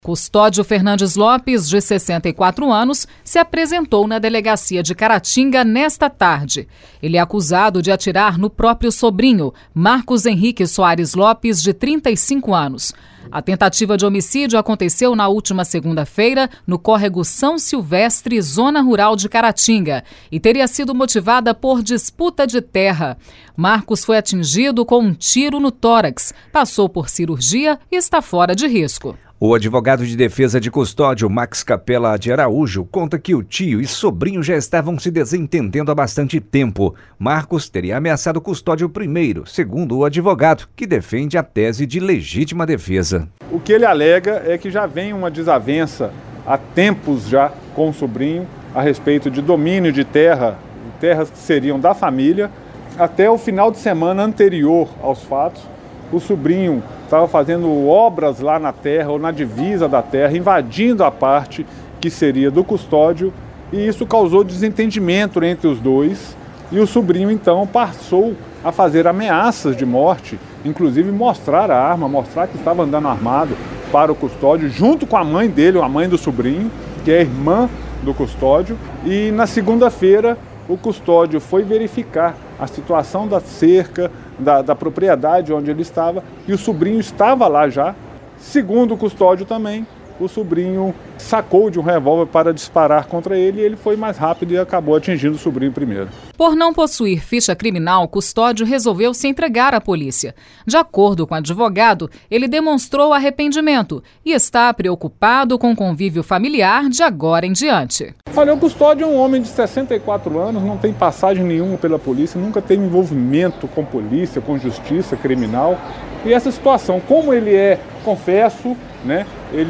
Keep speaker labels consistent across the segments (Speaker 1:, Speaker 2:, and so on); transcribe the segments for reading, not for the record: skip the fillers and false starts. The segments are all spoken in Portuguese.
Speaker 1: Custódio Fernandes Lopes, de 64 anos, se apresentou na delegacia de Caratinga nesta tarde. Ele é acusado de atirar no próprio sobrinho, Marcos Henrique Soares Lopes, de 35 anos. A tentativa de homicídio aconteceu na última segunda-feira no córrego São Silvestre, zona rural de Caratinga, e teria sido motivada por disputa de terra. Marcos foi atingido com um tiro no tórax, passou por cirurgia e está fora de risco.
Speaker 2: O advogado de defesa de Custódio, Max Capela de Araújo, conta que o tio e sobrinho já estavam se desentendendo há bastante tempo. Marcos teria ameaçado Custódio primeiro, segundo o advogado, que defende a tese de legítima defesa.
Speaker 3: O que ele alega é que já vem uma desavença há tempos já com o sobrinho a respeito de domínio de terras que seriam da família. Até o final de semana anterior aos fatos, o sobrinho estava fazendo obras lá na terra ou na divisa da terra, invadindo a parte que seria do Custódio, e isso causou desentendimento entre os dois, e o sobrinho então passou a fazer ameaças de morte, inclusive mostrar a arma, mostrar que estava andando armado para o Custódio, junto com a mãe dele, a mãe do sobrinho, que é a irmã do Custódio, e na segunda-feira o Custódio foi verificar a situação da cerca, da propriedade onde ele estava, e o sobrinho estava lá já. Segundo o Custódio também, o sobrinho sacou de um revólver para disparar contra ele e ele foi mais rápido e acabou atingindo o sobrinho primeiro.
Speaker 1: Por não possuir ficha criminal, Custódio resolveu se entregar à polícia. De acordo com o advogado, ele demonstrou arrependimento e está preocupado com o convívio familiar de agora em diante.
Speaker 3: Olha, o Custódio é um homem de 64 anos, não tem passagem nenhuma pela polícia, nunca teve envolvimento com polícia, com justiça criminal. E essa situação, como ele é, confesso, né,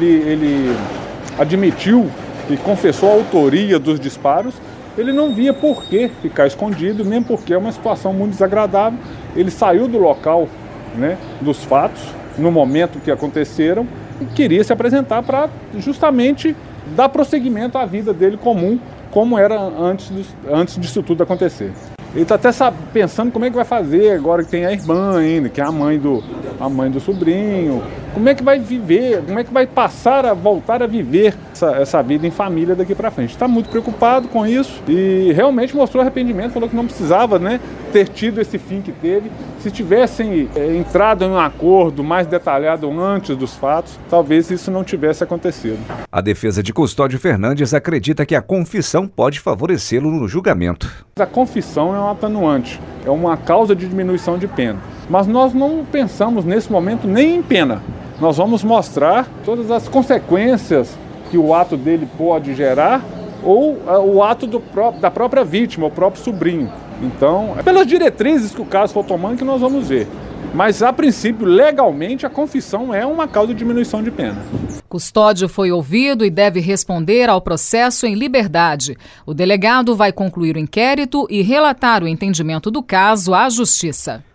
Speaker 3: ele admitiu e confessou a autoria dos disparos, ele não via por que ficar escondido, nem porque é uma situação muito desagradável. Ele saiu do local, né, dos fatos, no momento que aconteceram, e queria se apresentar para justamente dar prosseguimento à vida dele comum, como era antes disso tudo acontecer. Ele está até pensando como é que vai fazer agora que tem a irmã ainda, que é a mãe do sobrinho. Como é que vai viver, como é que vai voltar a viver essa vida em família daqui para frente. Está muito preocupado com isso e realmente mostrou arrependimento, falou que não precisava, né, ter tido esse fim que teve. Se tivessem entrado em um acordo mais detalhado antes dos fatos, talvez isso não tivesse acontecido.
Speaker 2: A defesa de Custódio Fernandes acredita que a confissão pode favorecê-lo no julgamento.
Speaker 3: A confissão é um atenuante, é uma causa de diminuição de pena. Mas nós não pensamos nesse momento nem em pena. Nós vamos mostrar todas as consequências que o ato dele pode gerar ou o ato da própria vítima, o próprio sobrinho. Então, é pelas diretrizes que o caso for tomando que nós vamos ver. Mas, a princípio, legalmente, a confissão é uma causa de diminuição de pena.
Speaker 1: Custódio foi ouvido e deve responder ao processo em liberdade. O delegado vai concluir o inquérito e relatar o entendimento do caso à Justiça.